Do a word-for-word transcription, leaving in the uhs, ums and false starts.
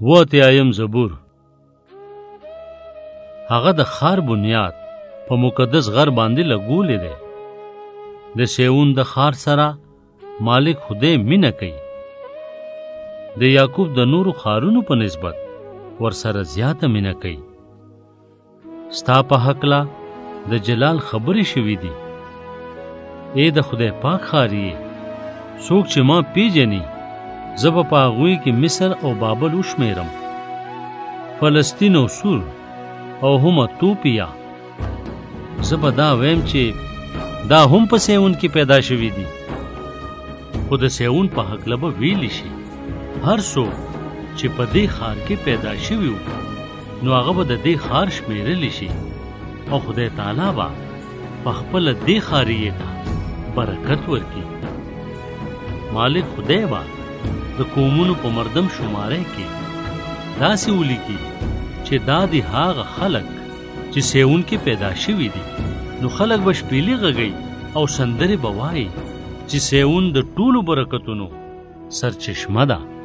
و اتیایم زبور. هغه د خار بنیاد په مقدس غر باندې لګولې دی. د سیون د خار سره مالک خدای مینه کوي. د یعقوب د نورو خارونو په نسبت ور سره زیاته مینه کوي. ستا په حقله د جلال خبرې شوي دي. ای د خدای پاک خاري څوک چې ما پیژني، زه به په هغوی کې مصر او بابل وشمیرم، فلسطین او سور او هم توپیا. زه به دا ویم چې دا هم په سیون کې پیدا شوي دي. خو د سیون په هکله به ویلی شي هر څوک چې په دې ښار کې پیدا شوي وو، نو هغه به د دې ښار شمیرلی شي او خدای تعالی به په خپله دې ښاریې ته برکت ورکړي. مالک خدای به د قومونو په مردم شماره کې داسې ولیکي چې دا دی هغه خلک چې سیون کې پیدا شوي دي. نو خلک به شپیلي غږوي او سندرې به وایي چې سیون د ټولو برکتونو سرچشمه ده.